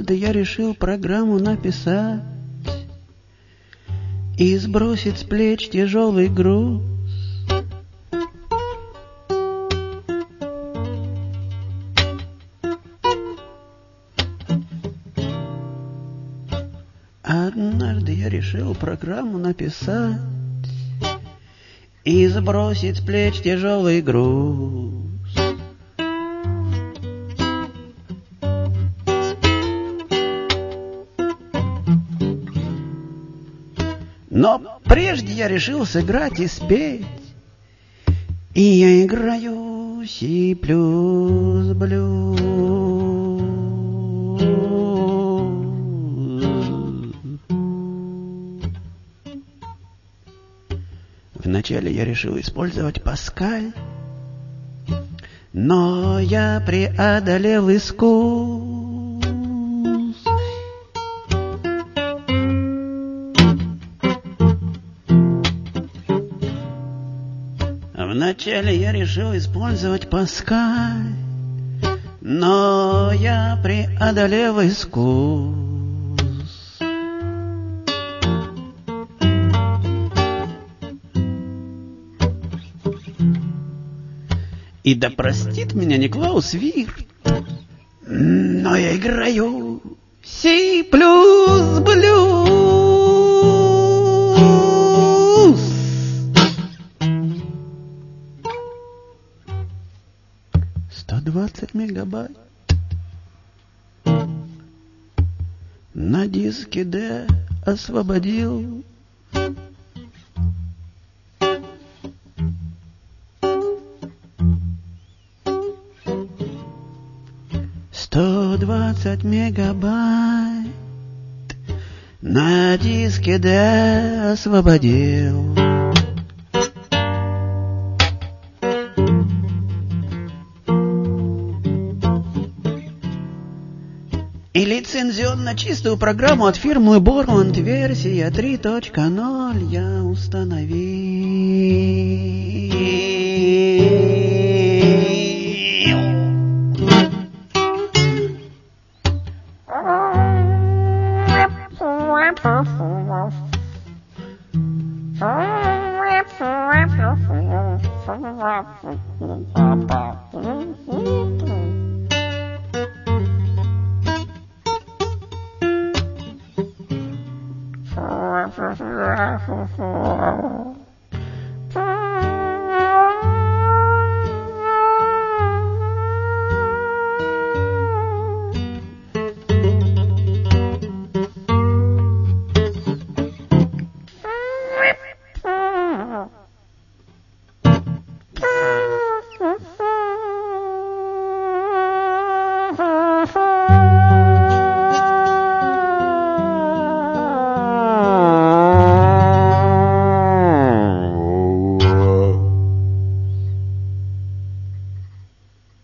Однажды я решил программу написать и сбросить с плеч тяжелый груз. Однажды я решил программу написать и сбросить с плеч тяжелый груз. Но прежде я решил сыграть и спеть, и я играю си плюс блюз. Вначале я решил использовать Паскаль, но я преодолел искус. Вначале я решил использовать Паскаль, но я преодолел искус. И да простит меня Никлаус Вирт, но я играю си плюс блюз. 120 мегабайт на диске D освободил. «120 мегабайт на диске D освободил». И лицензионно чистую программу от фирмы Borland версия 3.0 я установил.